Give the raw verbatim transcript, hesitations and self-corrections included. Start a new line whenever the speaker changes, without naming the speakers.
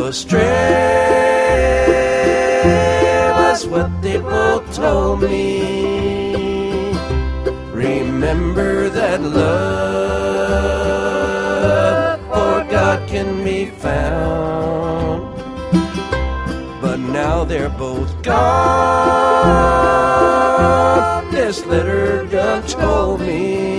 astray was what they both told me. Remember that love for God can be found, but now they're both gone. This letter done told me